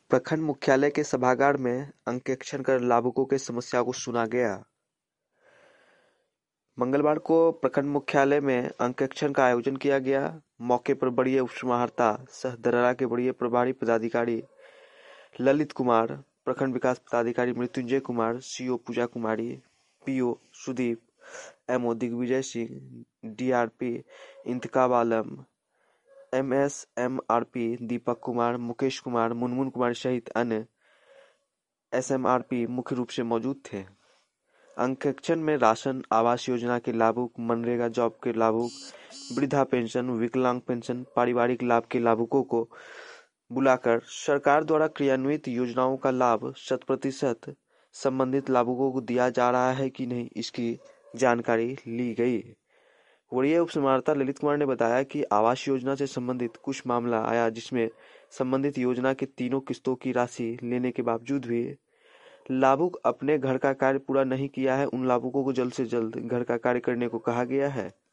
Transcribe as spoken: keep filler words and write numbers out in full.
प्रखंड मुख्यालय के सभागार में अंकेक्षण कर लाभुकों के समस्या को सुना गया। मंगलवार को प्रखंड मुख्यालय में अंकेक्षण का आयोजन किया गया। मौके पर बड़ी उपसमाहर्ता सह दर्रा के बड़ी प्रभारी पदाधिकारी ललित कुमार, प्रखंड विकास पदाधिकारी Mrityunjay Kumar, CO Puja Kumari, PO Sudeep, MO Digvijay Singh, DRP Intkhab Alam, MSMRP Deepak Kumar, Mukesh Kumar, Munmun Kumar सहित अन्य एसएमआरपी मुख्य रूप से मौजूद थे। अंकेक्षण में राशन, आवास योजना के लाभुक, मनरेगा जॉब के लाभुक, वृद्धा पेंशन, विकलांग पेंशन, पारिवारिक लाभ के लाभुकों को बुलाकर सरकार द्वारा क्रियान्वित योजनाओं का लाभ शत प्रतिशत संबंधित लाभुकों को दिया जा रहा है कि नहीं, इसकी जानकारी ली गई। वरीय उपसमाहर्ता ललित कुमार ने बताया कि आवास योजना से संबंधित कुछ मामला आया जिसमें संबंधित योजना के तीनों किस्तों की राशि लेने के बावजूद भी लाभुक अपने घर का कार्य पूरा नहीं किया है। उन लाभुकों को जल्द से जल्द घर का कार्य करने को कहा गया है।